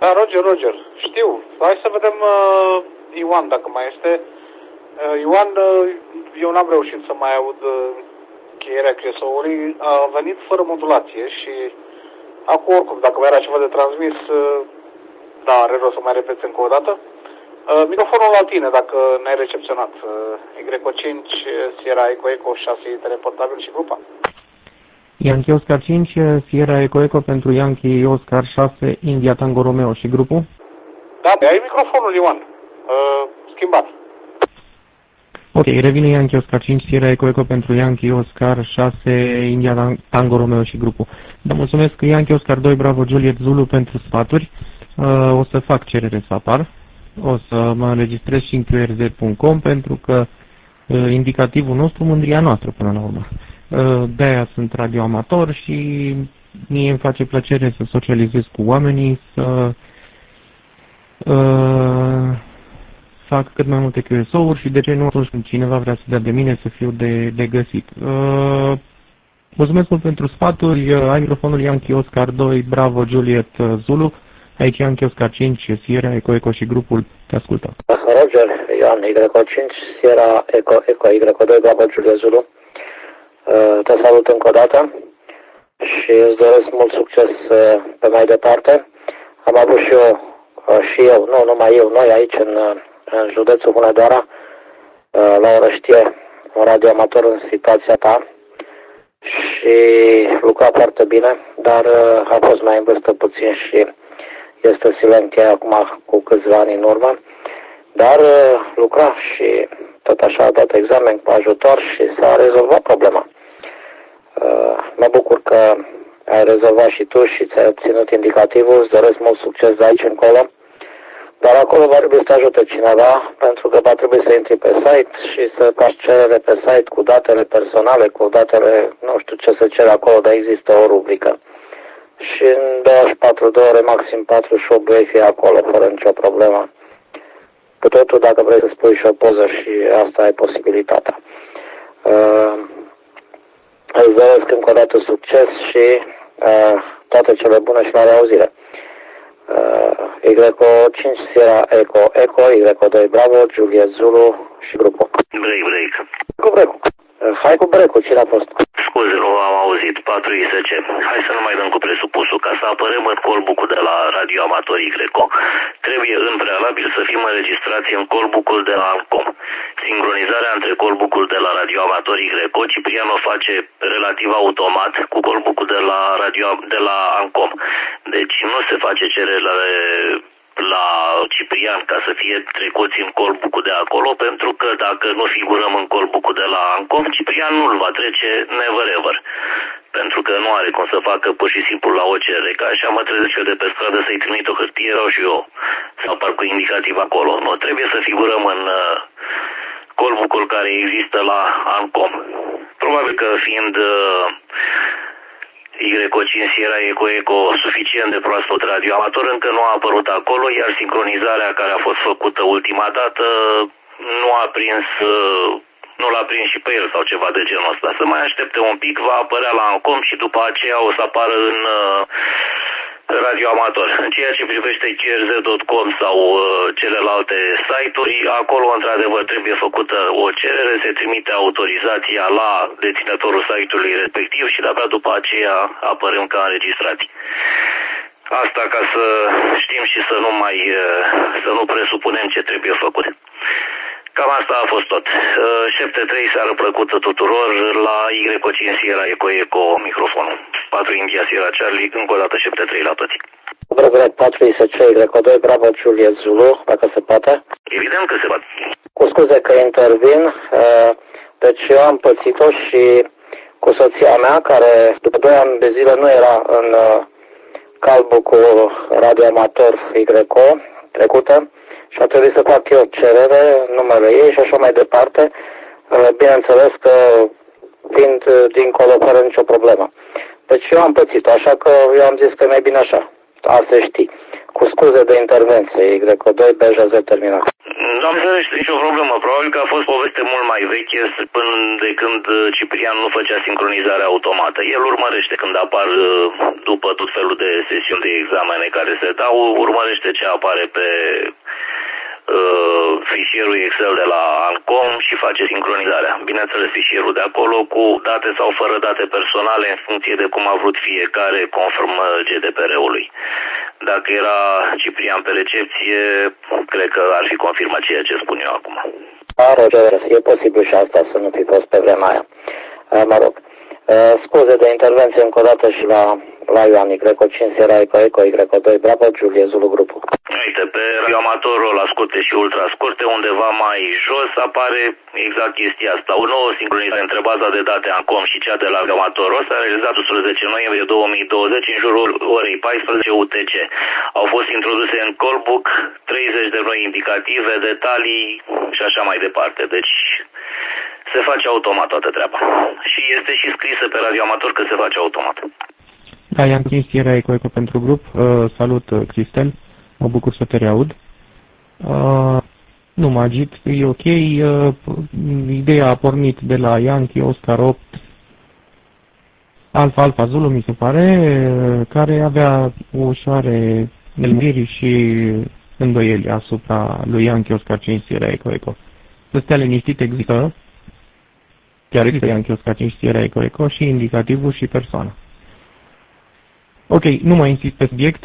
Da, Roger. Știu. Hai să vedem Ioan dacă mai este. Ioan, eu n-am reușit să mai aud încheierea cresoului. A venit fără modulație și acum oricum, dacă mai era ceva de transmis, da, are rost să mai repeți încă o dată. Microfonul la tine, dacă ne-ai recepționat. Eco 5, Sierra Eco 6, teleportabil și grupa. Yankee Oscar 5, Sierra Eco pentru Yankee Oscar 6, India Tango Romeo și grupul? Da, ai microfonul, Ioan. Schimbat. Ok, revine Yankee Oscar 5, Sierra Eco pentru Yankee Oscar 6, India Tango Romeo și grupul. Vă mulțumesc Yankee Oscar 2, Bravo Juliet Zulu pentru sfaturi. O să fac cerere să apar. O să mă înregistrez și în qrz.com pentru că indicativul nostru, mândria noastră până la urmă. De-aia sunt radioamator și mie îmi face plăcere să socializez cu oamenii, să fac cât mai multe QSO-uri și de ce nu atunci când cineva vrea să dea de mine să fiu de găsit. Mulțumesc mult pentru sfaturi. Ai microfonul Yankee Oscar 2, Bravo Juliet Zulu. Aici Yankee Oscar 5, Sierra Eco și grupul. Te ascultă. Roger, Ioan Y5, Sierra Eco Y2, Bravo Juliet Zulu. Te salut încă o dată și îți doresc mult succes pe mai departe. Am avut nu numai eu, noi aici în județul Hunedoara, la Orăștie, un radioamator în situația ta și lucra foarte bine, dar a fost mai în vârstă puțin și este silenție acum cu câțiva ani în urmă, dar lucra și tot așa a dat examen cu ajutor și s-a rezolvat problema. Mă bucur că ai rezolvat și tu și ți-ai obținut indicativul, îți doresc mult succes de aici încolo, dar acolo va trebui să te ajute cineva, pentru că va trebui să intri pe site și să faci cerere pe site cu datele personale, cu datele, nu știu ce se cere acolo, dar există o rubrică. Și în 24 de ore, maxim 48, vei fi acolo, fără nicio problemă. Cu totul, dacă vrei să spui și o poză și asta ai posibilitatea. Îți doresc încă o dată succes și toate cele bune și la reauzire. Y5, Sierra Eco, Y2, Bravo, Juliet Zulu și grupul. Break. Hai cu break-ul, cine a fost? Scuze, nu am auzit. 4 ISC. Hai să nu mai dăm cu presupusul. Ca să apărăm în callbook-ul de la radioamator Greco, trebuie în prealabil să fim înregistrați în callbook-ul de la Ancom. Sincronizarea între callbook-ul de la radioamator Greco, Ciprian o face relativ automat cu callbook-ul de la Ancom. Deci nu se face cerere la Ciprian ca să fie trecuți în callbook-ul de acolo, pentru că dacă nu figurăm în callbook-ul de la Ancom, Ciprian nu îl va trece never ever. Pentru că nu are cum să facă pur și simplu la o cerere. Ca așa mă trezesc eu de pe stradă să-i trimit o hârtie roșu eu. Sau par cu indicativ acolo. Nu, trebuie să figurăm în callbook-ul care există la Ancom. Probabil că fiind Y5 Sierra Eco suficient de proaspăt radioamator, încă nu a apărut acolo, iar sincronizarea care a fost făcută ultima dată nu l-a prins și pe el sau ceva de genul ăsta. Să mai aștepte un pic, va apărea la Ancom și după aceea o să apară în radioamator. În ceea ce privește qrz.com sau celelalte site-uri, acolo într-adevăr trebuie făcută o cerere, se trimite autorizația la deținătorul site-ului respectiv și de-abia după aceea apărăm ca înregistrați. Asta ca să știm și să nu presupunem ce trebuie făcut. Cam asta a fost tot. 7-3, seară plăcută tuturor, la Y5 Sierra Eco microfonul. 4 India Sierra Charlie, încă o dată 7-3 la toți. Bravo, 4 ISC, Y2, Bravo Juliet Zulu, dacă se poate. Evident că se poate. Cu scuze că intervin, deci eu am pățit-o și cu soția mea, care după 2 ani de zile nu era în callbook-ul radioamator Y trecută, și a trebuit să fac eu cerere, numele ei și așa mai departe, bineînțeles că fiind dincolo fără nicio problemă. Deci eu am pățit-o, așa că eu am zis că e mai bine așa, asta știi. Cu scuze de intervenție, Y2, BJZ terminat. Doamne ferește, nicio problemă. Probabil că a fost poveste mult mai veche până de când Ciprian nu făcea sincronizarea automată. El urmărește când apar după tot felul de sesiuni de examene care se dau, urmărește ce apare pe fișierul Excel de la ANCOM și face sincronizarea. Bineînțeles, fișierul de acolo cu date sau fără date personale în funcție de cum a vrut fiecare conform GDPR-ului. Dacă era Ciprian pe recepție, cred că ar fi confirmat ceea ce spun eu acum. Roger, e posibil și asta să nu fi fost pe vremea aia. Mă rog. Scuze de intervenție încă o dată și la Ioan Y5 Sierra Eco Y2 Bravo Julie Zulu grupul. Uite, pe radioamatorul la scurte și ultra scurte, undeva mai jos apare exact chestia asta. O nouă sincronizare între baza de date ANCOM și cea de la radioamatorul ăsta, realizat 11 noiembrie 2020 în jurul orei 14 UTC. Au fost introduse în callbook 30 de noi indicative, detalii și așa mai departe. Deci se face automat toată treaba. Și este și scrisă pe radioamator că se face automat. Da, i-am prins Sierra Eco pentru grup. Salut, Cristel. Mă bucur să te reaud. Nu mă agit, e ok. Ideea a pornit de la Yankee Oscar 8 Alfa Zulu, mi se pare, care avea o ușoare nelmiri și îndoieli asupra lui Yankee Oscar 5 Sierra Eco. Să stea liniștit, există, chiar există Yankee Oscar 5 Sierra Eco și indicativul și persoana. Ok, nu mai insist pe subiect.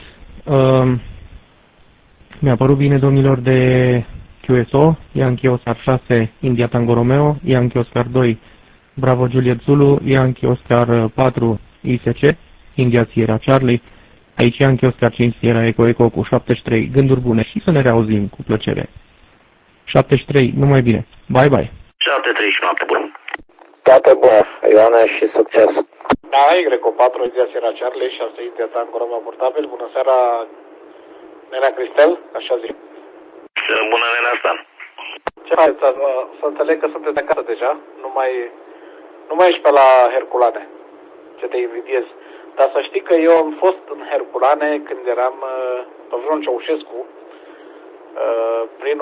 Mi-a părut bine, domnilor, de QSO, Yankee Oscar 6, India Tango Romeo, Yankee Oscar 2, Bravo Juliet Zulu, Yankee Oscar 4, ISC, India Sierra Charlie, aici Yankee Oscar 5 Sierra Eco cu 73, gânduri bune și să ne reauzim cu plăcere. 73, numai bine. Bye, bye. 73 și noapte bună. Toate bune, Ioane, și succes. Da, Y4, India Sierra Charlie, 6 India Tango Romeo portabil. Bună seara, Nenea Cristel, așa zic. Bună, Nenea Stan. Ce faceți? Să înțeleg că sunteți acasă deja, nu mai ești pe la Herculane, ce te invidiez. Dar să știi că eu am fost în Herculane când eram pe vremea Ceaușescu, prin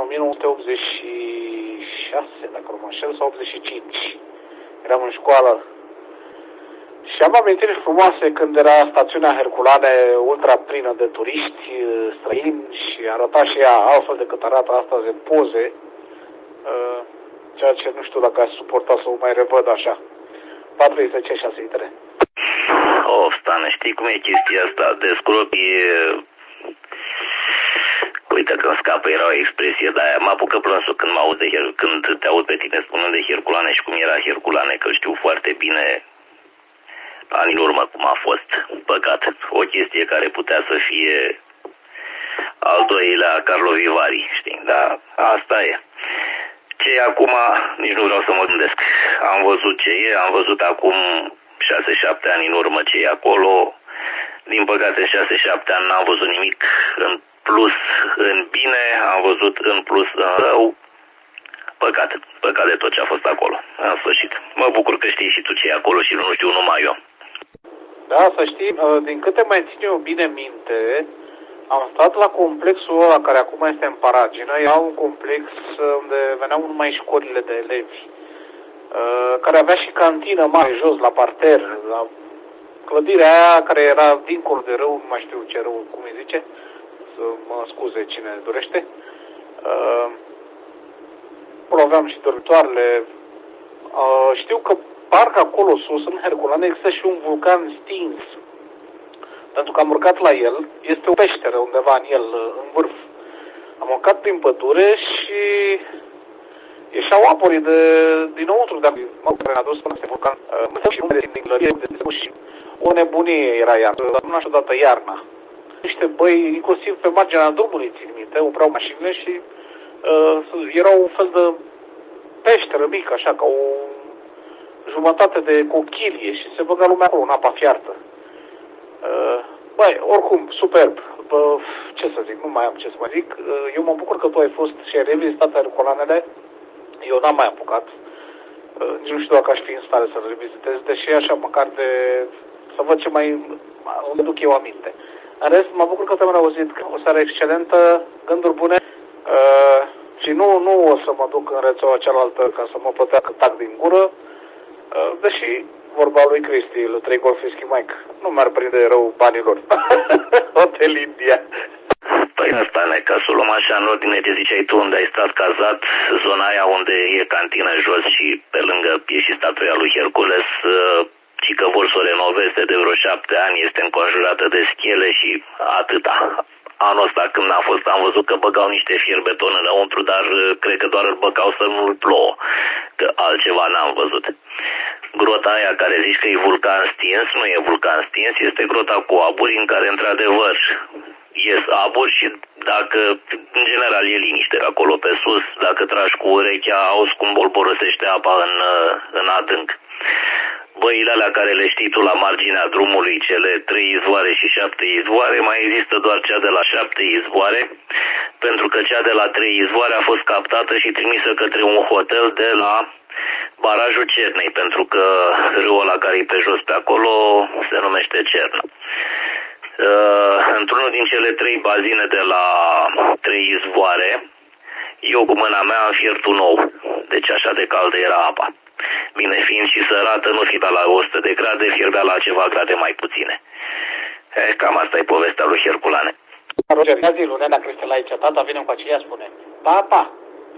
1986, dacă nu mă înșel, sau 85. Eram în școală. Și am amintiri frumoase când era stațiunea Herculane ultra plină de turiști străini și arăta și ea altfel decât arată astăzi în poze, ceea ce nu știu dacă aș suporta să o mai revăd așa. 4-6 litere. Stane, știi cum e chestia asta? Descropie... Uite că îmi scapă, era o expresie de aia. Mă apucă plânsul când când te aud pe tine spunând de Herculane și cum era Herculane, că știu foarte bine ani în urmă cum a fost. Păcat. O chestie care putea să fie al doilea Carlo Vivari, știi? Dar asta e. Ce e acum, nici nu vreau să mă gândesc. Am văzut ce e, am văzut acum 6-7 ani în urmă ce e acolo. Din păcate, 6-7 ani n-am văzut nimic în plus în bine, am văzut în plus în rău. Păcat de tot ce a fost acolo. În sfârșit. Mă bucur că știi și tu ce e acolo și nu știu numai eu. Da, să știi, din câte mai țin eu bine minte, am stat la complexul ăla care acum este în Paragină. Era un complex unde veneau numai școlile de elevi, care avea și cantină mare jos la parter, la clădirea aia care era dincolo de râu, nu mai știu ce râu, cum îi zice, să mă scuze cine dorește. Acolo aveam și dormitoarele. Știu că parcă acolo sus, în Herculane, există și un vulcan stins. Pentru că am urcat la el, este o peșteră undeva în el, în vârf. Am urcat prin pădure și ieșeau aporii dinăuntru, dar mă a dus până este vulcan. Și unde din glărie, și o nebunie era iarna, dar nu așa odată iarna. Niște băi, inclusiv pe marginea drumului, țin minte, opreau mașinile și era un fel de peșteră mică, așa, ca o jumătate de cochilie și se băga lumea acolo în apa fiartă. Băi, oricum, superb. Ce să zic, nu mai am ce să mai zic. Eu mă bucur că tu ai fost și ai revizitat Herculanele. Eu n-am mai apucat. Nici nu știu dacă aș fi în stare să-l revizitez, deși așa măcar să văd ce mai îmi duc eu aminte. În rest, mă bucur că te-am auzit. O seară excelentă, gânduri bune. Și nu o să mă duc în rețeaua cealaltă ca să mă plătească tac din gură, deși vorba lui Cristi, lui 3 Golf Whisky Mike, nu mi-ar prinde rău banilor. Hotel India. Păi asta, ca să o luăm așa în ordine, ce ziceai tu, unde ai stat cazat, zona aia unde e cantină jos și pe lângă e și statuia lui Hercules, și că vor să o renoveze de vreo 7 ani, este înconjurată de schele și atâta. Anul ăsta când am fost, am văzut că băgau niște fier beton înăuntru, dar cred că doar îl băgau să nu-l plouă, că altceva n-am văzut. Grota aia care zici că e vulcan stins, nu e vulcan stins, este grota cu aburi în care într-adevăr ies aburi și dacă, în general, e liniște acolo pe sus, dacă tragi cu urechea, auzi cum bolborosește apa în adânc. Băile alea care le știi tu la marginea drumului, cele 3 izvoare și 7 izvoare, mai există doar cea de la 7 izvoare, pentru că cea de la 3 izvoare a fost captată și trimisă către un hotel de la barajul Cernei, pentru că râul ăla care e pe jos pe acolo se numește Cernă. Într-unul din cele 3 bazine de la 3 izvoare, eu cu mâna mea am fiert un ou, deci așa de caldă era apa. Bine, fiind și sărată, nu fierbea la 100 de grade, fierbea la ceva grade mai puține. Cam asta e povestea lui Herculane. Roger, ia zi, Lunena Cristel aici, tata vine cu aceea, spune papa.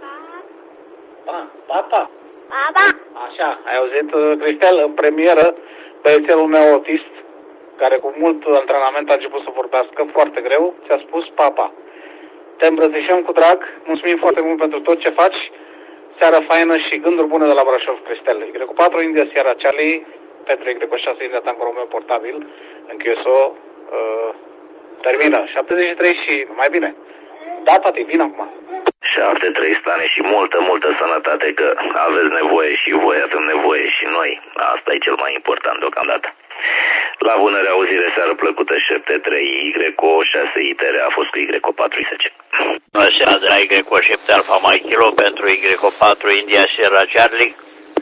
Papa. Papa. Așa, ai auzit, Cristel, în premieră, băiețelul meu autist, care cu mult antrenament a început să vorbească foarte greu, ți-a spus papa. Te îmbrățișăm cu drag, mulțumim foarte mult pentru tot ce faci, seară faină și gânduri bune de la Brașov, Cristel. Y4 India Sierra Charlie, pentru Y6 India Tango Romeo portabil, încheios-o, termină, 73 și mai bine. Da, tati, vin acum. 7-3 stane și multă sănătate, că aveți nevoie și voi avem nevoie și noi. Asta e cel mai important deocamdată. La bună reauzire, seară plăcută, 7-3 Y6 ITR a fost cu Y410. Bună seara de la Y7 Alfa Mike Kilo pentru Y4 India Sierra Charlie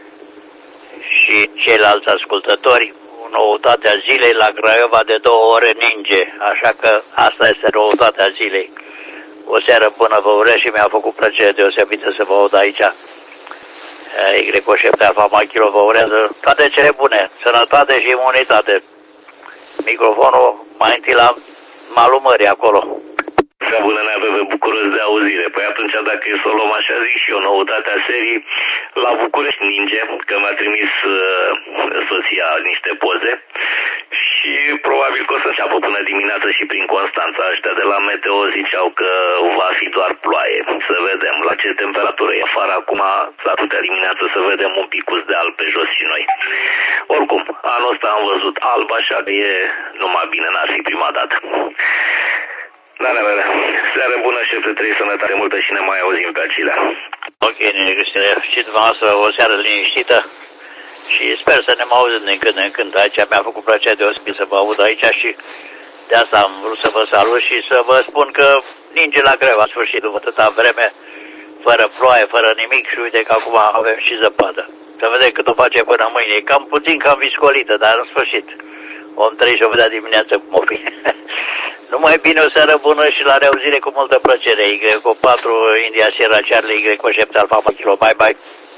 și ceilalți ascultători. Noutatea zilei la Craiova de 2 ore ninge, așa că asta este noutatea zilei. O seară bună vă urez și mi-a făcut plăcere deosebită să vă aud aici. Y7 Alfa Mike Kilo vă urează toate cele bune, sănătate și imunitate. Microfonul mai întâi la malul mării acolo. Bună, ne bucuros de auzire. Păi atunci, dacă e să o luăm așa, zic și eu, noutatea serii, la București ninge, că mi-a trimis soția niște poze și probabil că o să înceapă până dimineață și prin Constanța. Ăștia de la Meteo ziceau că va fi doar ploaie. Să vedem la ce temperatură e afară acum, s-ar putea dimineață să vedem un picuț de alb pe jos și noi. Oricum, anul ăsta am văzut alb, așa că e numai bine, n-ar fi prima dată. Da, seară bună, 7-3, sănătate multă și ne mai auzim pe acilea. Ok, nene Cristine, și dumneavoastră o seară liniștită și sper să ne mai auzim din când în când aici. Mi-a făcut plăcere deosebit să vă aud aici și de asta am vrut să vă salut și să vă spun că ninge la greu, în sfârșit, după atâta vreme, fără ploaie, fără nimic și uite că acum avem și zăpadă. Să vedem cât o face până mâine. E cam puțin cam viscolită, dar în sfârșit om trăi și o vedea dimineață cum o fi. Numai bine, o seară bună și la reauzire cu multă plăcere. Y4 India Sierra Charlie, Y7 Alfa Mike Kilo. Bye, bye.